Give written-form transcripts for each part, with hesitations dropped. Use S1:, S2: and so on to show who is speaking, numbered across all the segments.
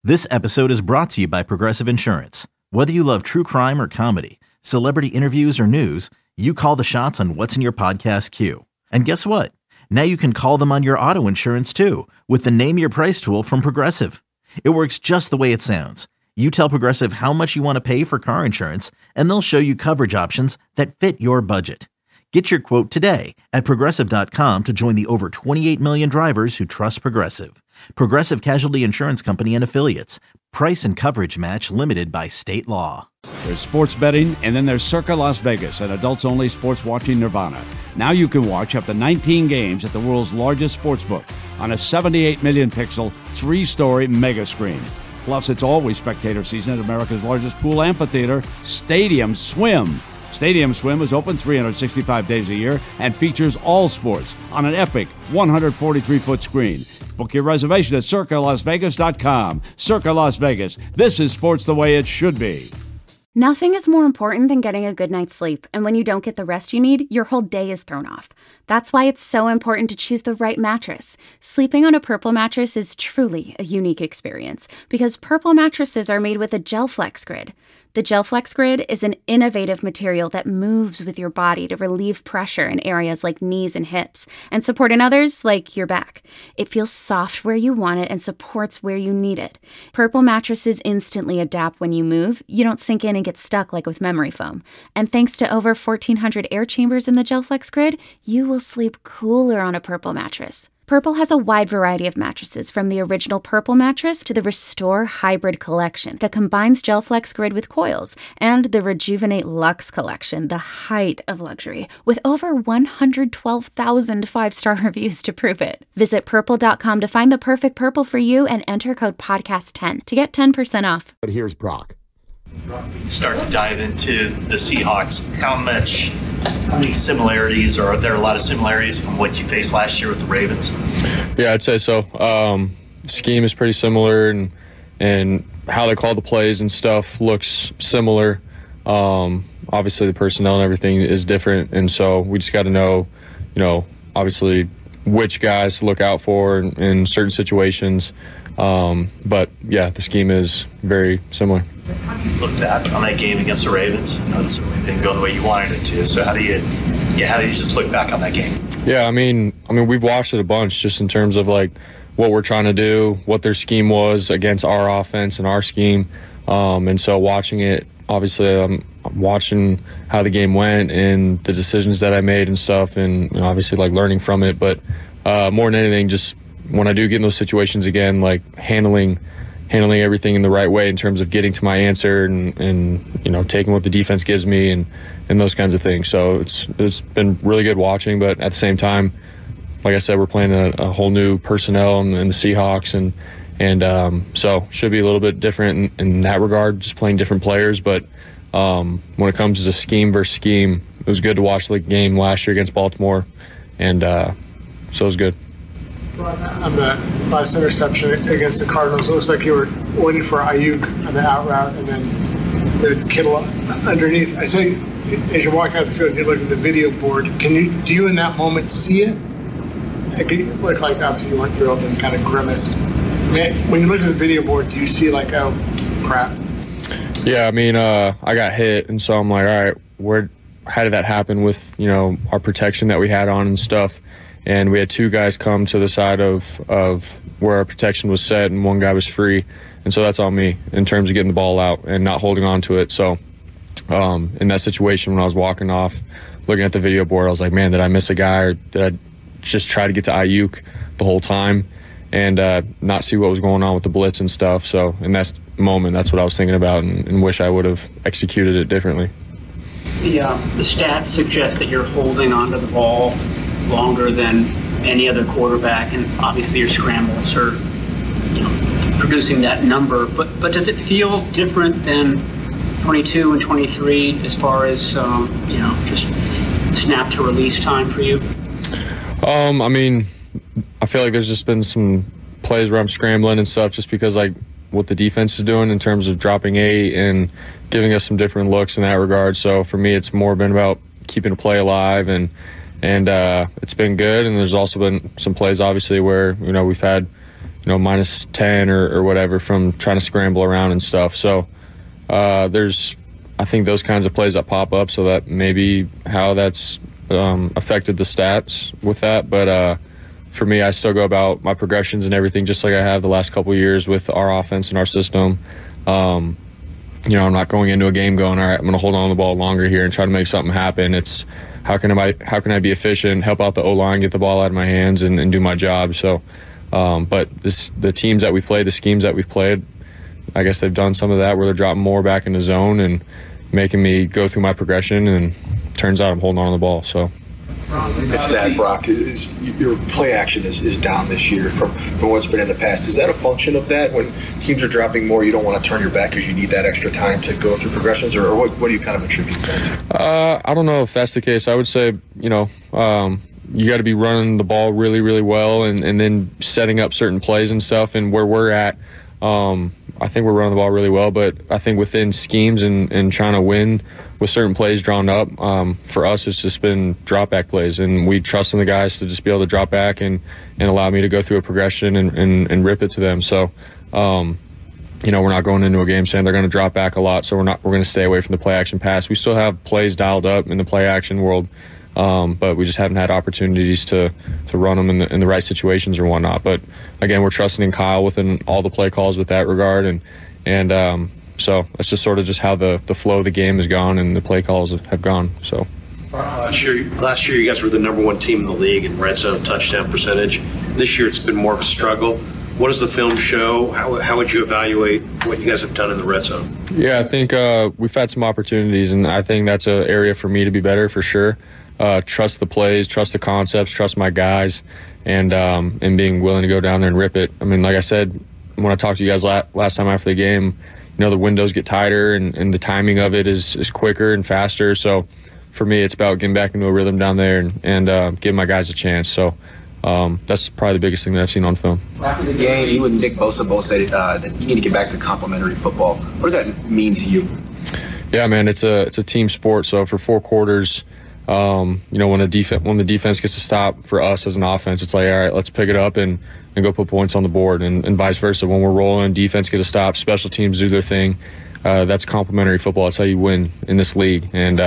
S1: This episode is brought to you by Progressive Insurance. Whether you love true crime or comedy, celebrity interviews or news, you call the shots on what's in your podcast queue. And guess what? Now you can call them on your auto insurance too with the Name Your Price tool from Progressive. It works just the way it sounds. You tell Progressive how much you want to pay for car insurance, and they'll show you coverage options that fit your budget. Get your quote today at Progressive.com to join the over 28 million drivers who trust Progressive. Progressive Casualty Insurance Company and Affiliates. Price and coverage match limited by state law.
S2: There's sports betting, and then there's Circa Las Vegas, an adults-only sports watching nirvana. Now you can watch up to 19 games at the world's largest sportsbook on a 78 million pixel, 3-story mega screen. Plus, it's always spectator season at America's largest pool amphitheater, Stadium Swim. Stadium Swim is open 365 days a year and features all sports on an epic 143-foot screen. Book your reservation at CircaLasVegas.com. Circa Las Vegas. This is sports the way it should be.
S3: Nothing is more important than getting a good night's sleep, and when you don't get the rest you need, your whole day is thrown off. That's why it's so important to choose the right mattress. Sleeping on a Purple mattress is truly a unique experience because Purple mattresses are made with a GelFlex Grid. The GelFlex Grid is an innovative material that moves with your body to relieve pressure in areas like knees and hips and support in others like your back. It feels soft where you want it and supports where you need it. Purple mattresses instantly adapt when you move. You don't sink in and get stuck like with memory foam. And thanks to over 1,400 air chambers in the GelFlex Grid, you will sleep cooler on a Purple mattress. Purple has a wide variety of mattresses, from the original Purple mattress to the Restore Hybrid collection that combines GelFlex Grid with coils, and the Rejuvenate Luxe collection, the height of luxury, with over 112,000 5-star reviews to prove it. Visit Purple.com to find the perfect Purple for you and enter code podcast10 to get 10% off.
S4: But here's Brock.
S5: Start to dive into the Seahawks. How many similarities, or are there a lot of similarities from what you faced last year with the Ravens?
S6: Yeah, I'd say so. The scheme is pretty similar, and how they call the plays and stuff looks similar. Obviously, the personnel and everything is different, and so we just got to know, obviously which guys to look out for in certain situations. But yeah, the scheme is very similar.
S5: Looked at on that game against the Ravens, it didn't go the way you wanted it to. So how do you just look back on that game?
S6: Yeah, I mean, we've watched it a bunch just in terms of like what we're trying to do, what their scheme was against our offense and our scheme, and so watching it, obviously, I'm watching how the game went and the decisions that I made and stuff, and obviously like learning from it. But more than anything, just when I do get in those situations again, like handling everything in the right way in terms of getting to my answer and taking what the defense gives me and those kinds of things. So it's been really good watching, but at the same time, like I said, we're playing a whole new personnel in the Seahawks, and so should be a little bit different in that regard, just playing different players. But when it comes to scheme versus scheme, it was good to watch the game last year against Baltimore, and so it was good.
S7: On the last interception against the Cardinals, it looks like you were waiting for Ayuk on the out route and then the Kittle underneath. I saw you, as you're walking out the field, you look at the video board. Do you in that moment see it? It looked like obviously you went through it and kind of grimaced. When you look at the video board, do you see like, oh, crap?
S6: Yeah, I got hit, and so I'm like, all right, how did that happen with, our protection that we had on and stuff? And we had two guys come to the side of where our protection was set, and one guy was free. And so that's on me in terms of getting the ball out and not holding on to it. So in that situation, when I was walking off, looking at the video board, I was like, man, did I miss a guy, or did I just try to get to Ayuk the whole time and not see what was going on with the blitz and stuff? So in that moment, that's what I was thinking about, and wish I would have executed it differently.
S8: The stats suggest that you're holding onto the ball longer than any other quarterback, and obviously your scrambles are producing that number, but does it feel different than 22 and 23 as far as just snap to release time for you?
S6: I feel like there's just been some plays where I'm scrambling and stuff just because like what the defense is doing in terms of dropping 8 and giving us some different looks in that regard. So for me, it's more been about keeping a play alive, and it's been good. And there's also been some plays, obviously, where we've had minus 10 or whatever from trying to scramble around and stuff. So I think those kinds of plays that pop up, so that maybe how that's affected the stats with that. But for me, I still go about my progressions and everything just like I have the last couple of years with our offense and our system. I'm not going into a game going, all right, I'm going to hold on to the ball longer here and try to make something happen. It's how can I be efficient, help out the O-line, get the ball out of my hands, and do my job. So, but the teams that we've played, the schemes that we've played, I guess they've done some of that where they're dropping more back in the zone and making me go through my progression, and turns out I'm holding on to the ball. So.
S4: It's that, Brock. Your play action is down this year from what's been in the past. Is that a function of that? When teams are dropping more, you don't want to turn your back because you need that extra time to go through progressions, or what do you kind of attribute that to?
S6: I don't know if that's the case. I would say, you got to be running the ball really, really well and then setting up certain plays and stuff. And where we're at, I think we're running the ball really well, but I think within schemes and trying to win with certain plays drawn up, for us it's just been drop back plays, and we trust in the guys to just be able to drop back and allow me to go through a progression and rip it to them. So we're not going into a game saying they're going to drop back a lot, so we're going to stay away from the play action pass. We still have plays dialed up in the play action world, but we just haven't had opportunities to run them in the right situations or whatnot. But again, we're trusting in Kyle within all the play calls with that regard, and so that's just sort of just how the flow of the game has gone and the play calls have gone. So
S9: last year you guys were the number one team in the league in red zone touchdown percentage. This year it's been more of a struggle. What does the film show? How would you evaluate what you guys have done in the red zone? Yeah,
S6: I think we've had some opportunities, and I think that's an area for me to be better for sure. Trust the plays, trust the concepts, trust my guys, and being willing to go down there and rip it. I mean, like I said, when I talked to you guys last time after the game, the windows get tighter and the timing of it is quicker and faster. So for me, it's about getting back into a rhythm down there and giving my guys a chance. So that's probably the biggest thing that I've seen on film.
S4: After the game, you and Nick Bosa both said that you need to get back to complimentary football. What does that mean to you?
S6: Yeah, man, it's a team sport. So for 4 quarters, when the defense gets to stop for us as an offense, it's like, all right, let's pick it up and go put points on the board, and vice versa. When we're rolling, defense get a stop, special teams do their thing. That's complimentary football. That's how you win in this league. And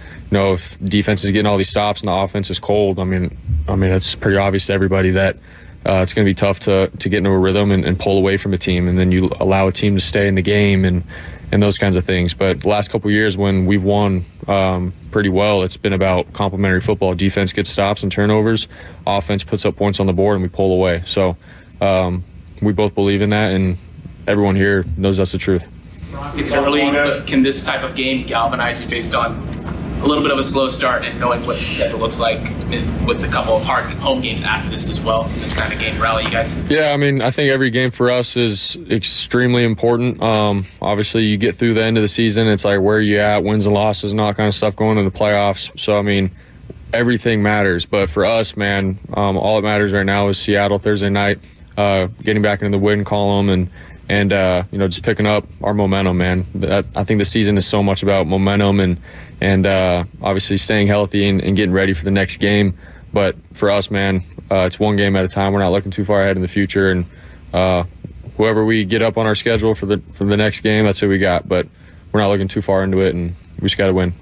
S6: if defense is getting all these stops and the offense is cold, I mean it's pretty obvious to everybody that it's going to be tough to get into a rhythm and pull away from a team, and then you allow a team to stay in the game and those kinds of things. But the last couple of years when we've won pretty well, it's been about complimentary football. Defense gets stops and turnovers, offense puts up points on the board, and we pull away. So we both believe in that, and everyone here knows that's the truth.
S10: It's early, but can this type of game galvanize you based on a little bit of a slow start and knowing what the schedule looks like with a couple of hard home games after this as well? This kind of game rally you guys? Yeah, I mean,
S6: I think every game for us is extremely important. Obviously, you get through the end of the season, it's like where are you at, wins and losses and all that kind of stuff going into the playoffs. So, I mean, everything matters. But for us, man, all that matters right now is Seattle Thursday night, getting back into the win column and just picking up our momentum, man. I think the season is so much about momentum and obviously staying healthy and getting ready for the next game. But for us, man, it's one game at a time. We're not looking too far ahead in the future, and whoever we get up on our schedule for the next game, that's who we got. But we're not looking too far into it, and we just got to win.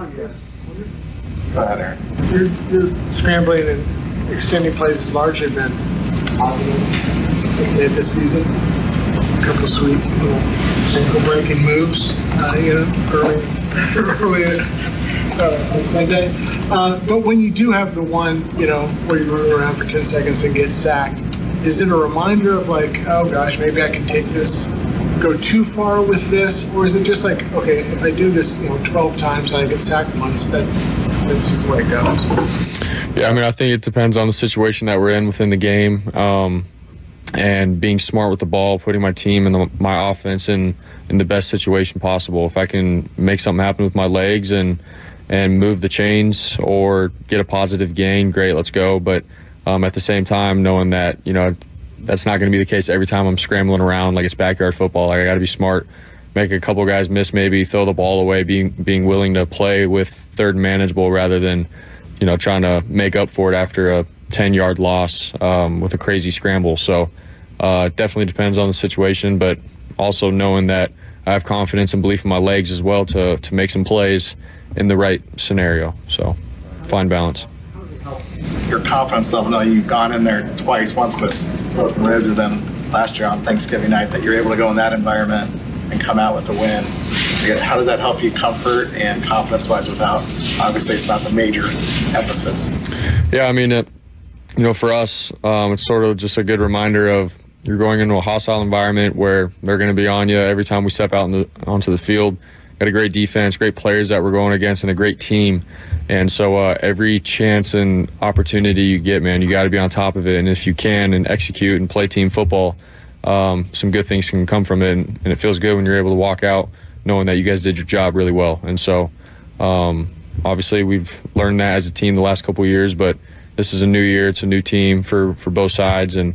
S7: Your scrambling and extending plays has largely been positive this season. A couple of sweet ankle-breaking moves, early on Sunday. But when you do have the one, where you run around for 10 seconds and get sacked, is it a reminder of like, oh gosh, maybe I can go too far with this? Or is it just like, okay, if I do this 12 times and I get sacked once, that's just the way it goes?
S6: Yeah, I mean, I think it depends on the situation that we're in within the game. And being smart with the ball, putting my team and my offense in the best situation possible. If I can make something happen with my legs and move the chains or get a positive gain, great, let's go. But at the same time, knowing that, that's not going to be the case every time I'm scrambling around like it's backyard football. Like I got to be smart, make a couple guys miss, maybe throw the ball away, being willing to play with third and manageable rather than, trying to make up for it after a 10-yard loss with a crazy scramble. So It definitely depends on the situation, but also knowing that I have confidence and belief in my legs as well to make some plays in the right scenario. So, fine balance.
S11: Your confidence level, now you've gone in there twice, once with broken ribs and then last year on Thanksgiving night, that you're able to go in that environment and come out with a win. How does that help you comfort and confidence-wise without, obviously it's not the major emphasis?
S6: Yeah, I mean, for us, it's sort of just a good reminder of you're going into a hostile environment where they're going to be on you every time we step out onto the field. Got a great defense, great players that we're going against, and a great team. And so every chance and opportunity you get, man, you got to be on top of it. And if you can and execute and play team football, some good things can come from it. And it feels good when you're able to walk out knowing that you guys did your job really well. And so obviously we've learned that as a team the last couple of years, but this is a new year. It's a new team for both sides. And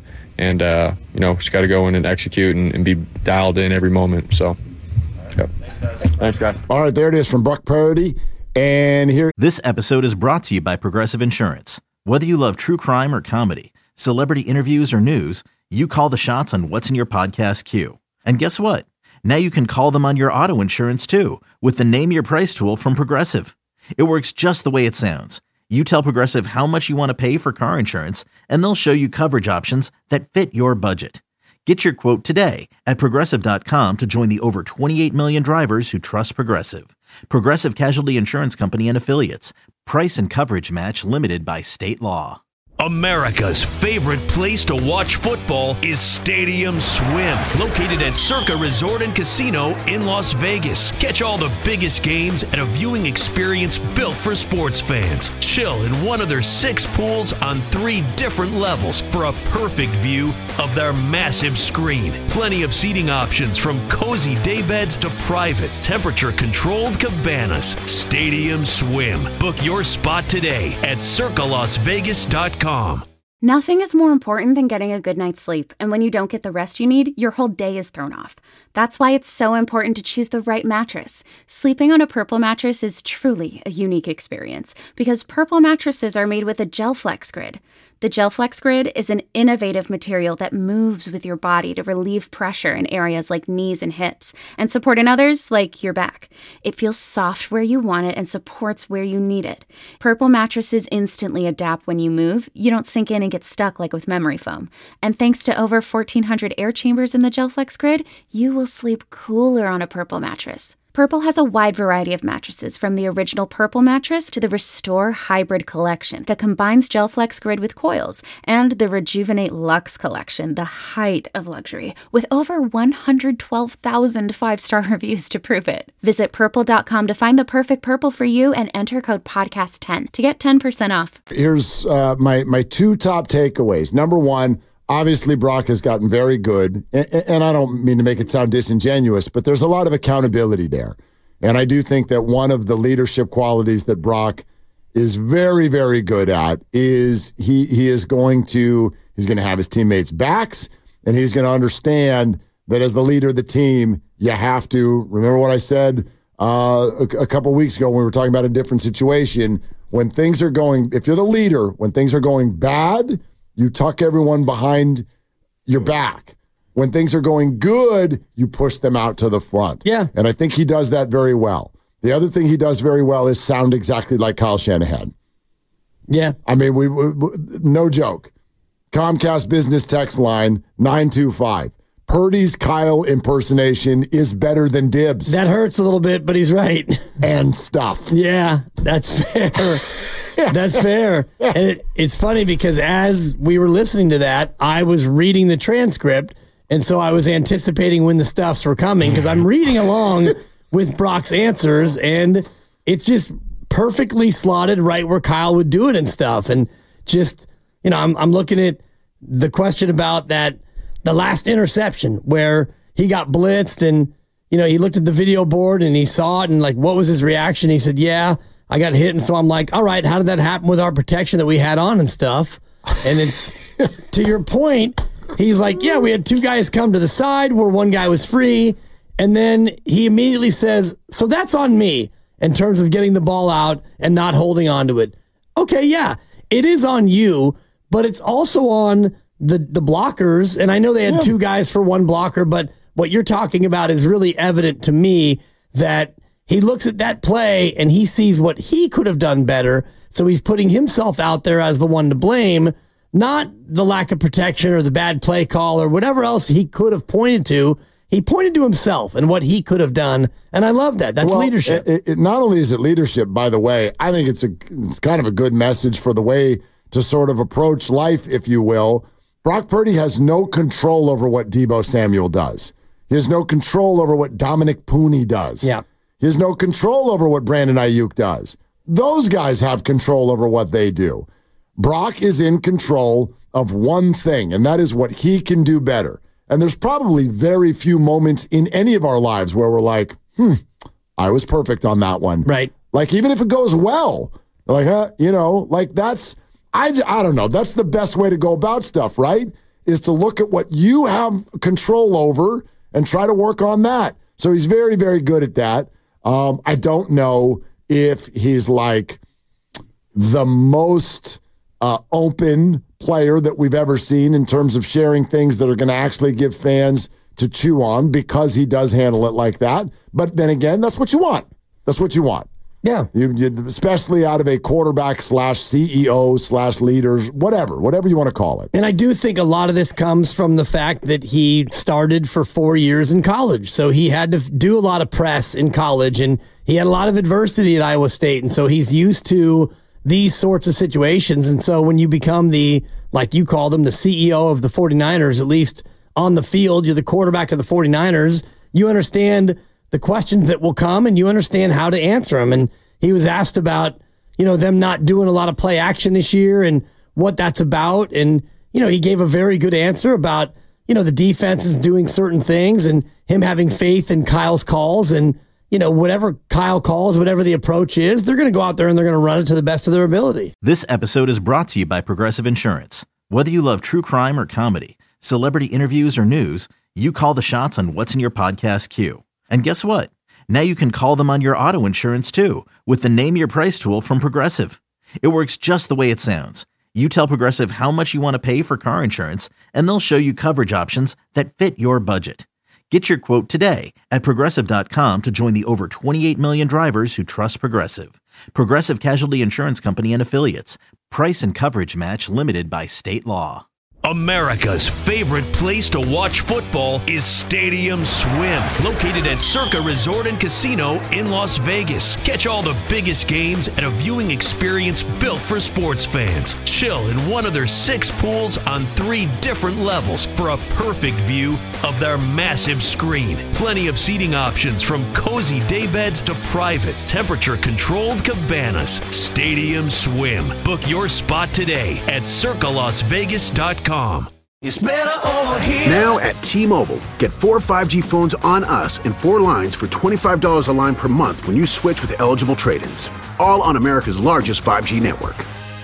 S6: just got to go in and execute and be dialed in every moment. So, yep. Thanks, guys.
S12: All right, there it is from Brock Purdy. And here.
S1: This episode is brought to you by Progressive Insurance. Whether you love true crime or comedy, celebrity interviews or news, you call the shots on what's in your podcast queue. And guess what? Now you can call them on your auto insurance too with the Name Your Price tool from Progressive. It works just the way it sounds. You tell Progressive how much you want to pay for car insurance, and they'll show you coverage options that fit your budget. Get your quote today at Progressive.com to join the over 28 million drivers who trust Progressive. Progressive Casualty Insurance Company and Affiliates. Price and coverage match limited by state law.
S13: America's favorite place to watch football is Stadium Swim, located at Circa Resort and Casino in Las Vegas. Catch all the biggest games at a viewing experience built for sports fans. Chill in one of their 6 pools on 3 different levels for a perfect view of their massive screen. Plenty of seating options from cozy daybeds to private, temperature-controlled cabanas. Stadium Swim. Book your spot today at circalasvegas.com.
S3: Nothing is more important than getting a good night's sleep, and when you don't get the rest you need, your whole day is thrown off. That's why it's so important to choose the right mattress. Sleeping on a Purple mattress is truly a unique experience, because Purple mattresses are made with a GelFlex Grid. The GelFlex Grid is an innovative material that moves with your body to relieve pressure in areas like knees and hips, and support in others like your back. It feels soft where you want it and supports where you need it. Purple mattresses instantly adapt when you move. You don't sink in and get stuck like with memory foam. And thanks to over 1,400 air chambers in the GelFlex Grid, you will sleep cooler on a Purple mattress. Purple has a wide variety of mattresses, from the original Purple mattress to the Restore Hybrid collection that combines GelFlex Grid with coils, and the Rejuvenate Luxe collection, the height of luxury, with over 112,000 5-star reviews to prove it. Visit purple.com to find the perfect Purple for you and enter code podcast10 to get 10% off.
S12: Here's my 2 top takeaways. Number 1, obviously, Brock has gotten very good, and I don't mean to make it sound disingenuous, but there's a lot of accountability there. And I do think that one of the leadership qualities that Brock is very, very good at is he's going to have his teammates' backs, and he's going to understand that as the leader of the team, you have to remember what I said a couple weeks ago when we were talking about a different situation. When things are going, if you're the leader, when things are going bad, you tuck everyone behind your back. When things are going good, you push them out to the front.
S14: Yeah.
S12: And I think he does that very well. The other thing he does very well is sound exactly like Kyle Shanahan.
S14: Yeah.
S12: I mean, we no joke. Comcast business text line 925. Purdy's Kyle impersonation is better than Dibs.
S14: That hurts a little bit, but he's right.
S12: And stuff.
S14: Yeah, that's fair. That's fair. And it's funny because as we were listening to that, I was reading the transcript, and so I was anticipating when the stuffs were coming because I'm reading along with Brock's answers, and it's just perfectly slotted right where Kyle would do it and stuff. And just, I'm looking at the question about the last interception where he got blitzed and, he looked at the video board and he saw it and what was his reaction? He said, yeah, I got hit. And so I'm like, all right, how did that happen with our protection that we had on and stuff? And it's to your point. He's like, yeah, we had 2 guys come to the side where one guy was free. And then he immediately says, so that's on me in terms of getting the ball out and not holding on to it. Okay, yeah, it is on you, but it's also on the blockers, and I know they had two guys for one blocker, but what you're talking about is really evident to me that he looks at that play and he sees what he could have done better. So he's putting himself out there as the one to blame, not the lack of protection or the bad play call or whatever else he could have pointed to. He pointed to himself and what he could have done, and I love that. That's leadership.
S12: It not only is it leadership, by the way, I think it's kind of a good message for the way to sort of approach life, if you will. Brock Purdy has no control over what Deebo Samuel does. He has no control over what Dominic Pooney does.
S14: Yeah.
S12: He has no control over what Brandon Ayuk does. Those guys have control over what they do. Brock is in control of one thing, and that is what he can do better. And there's probably very few moments in any of our lives where we're like, I was perfect on that one.
S14: Right.
S12: Like, even if it goes well, like, that's, I don't know. That's the best way to go about stuff, right? Is to look at what you have control over and try to work on that. So he's very, very good at that. I don't know if he's like the most open player that we've ever seen in terms of sharing things that are going to actually give fans to chew on, because he does handle it like that. But then again, that's what you want. That's what you want.
S14: Yeah.
S12: You especially out of a quarterback / CEO / leaders, whatever you want to call it.
S14: And I do think a lot of this comes from the fact that he started for 4 years in college. So he had to do a lot of press in college, and he had a lot of adversity at Iowa State. And so he's used to these sorts of situations. And so when you become like you called him, the CEO of the 49ers, at least on the field, you're the quarterback of the 49ers, you understand the questions that will come and you understand how to answer them. And he was asked about, them not doing a lot of play action this year and what that's about. And, he gave a very good answer about, the defense is doing certain things and him having faith in Kyle's calls, and, whatever Kyle calls, whatever the approach is, they're going to go out there and they're going to run it to the best of their ability.
S1: This episode is brought to you by Progressive Insurance. Whether you love true crime or comedy, celebrity interviews or news, you call the shots on what's in your podcast queue. And guess what? Now you can call them on your auto insurance too with the Name Your Price tool from Progressive. It works just the way it sounds. You tell Progressive how much you want to pay for car insurance, and they'll show you coverage options that fit your budget. Get your quote today at Progressive.com to join the over 28 million drivers who trust Progressive. Progressive Casualty Insurance Company and Affiliates. Price and coverage match limited by state law.
S13: America's favorite place to watch football is Stadium Swim, located at Circa Resort and Casino in Las Vegas. Catch all the biggest games at a viewing experience built for sports fans. Chill in one of their 6 pools on 3 different levels for a perfect view of their massive screen. Plenty of seating options, from cozy daybeds to private, temperature-controlled cabanas. Stadium Swim. Book your spot today at circalasvegas.com.
S15: It's better over here. Now at T-Mobile, get 4 5G phones on us and 4 lines for $25 a line per month when you switch with eligible trade-ins. All on America's largest 5G network.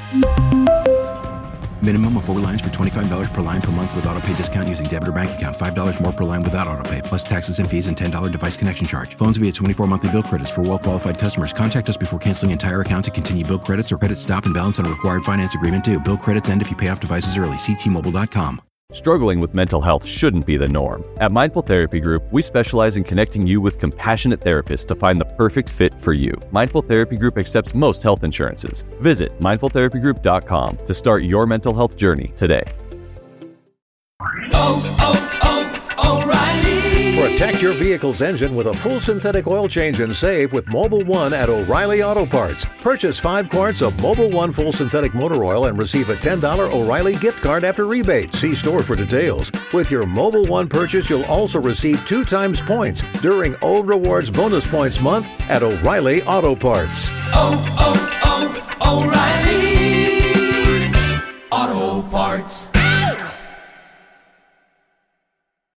S16: Minimum of 4 lines for $25 per line per month with autopay discount using debit or bank account. $5 more per line without autopay, plus taxes and fees and $10 device connection charge. Phones via 24 monthly bill credits for well-qualified customers. Contact us before canceling entire account to continue bill credits or credit stop and balance on a required finance agreement due. Bill credits end if you pay off devices early. See T-Mobile.com.
S17: Struggling with mental health shouldn't be the norm. At Mindful Therapy Group, we specialize in connecting you with compassionate therapists to find the perfect fit for you. Mindful Therapy Group accepts most health insurances. Visit mindfultherapygroup.com to start your mental health journey today.
S18: O'Reilly. Protect your vehicle's engine with a full synthetic oil change and save with Mobil 1 at O'Reilly Auto Parts. Purchase 5 quarts of Mobil 1 full synthetic motor oil and receive a $10 O'Reilly gift card after rebate. See store for details. With your Mobil 1 purchase, you'll also receive 2 times points during O Rewards Bonus Points Month at O'Reilly Auto Parts.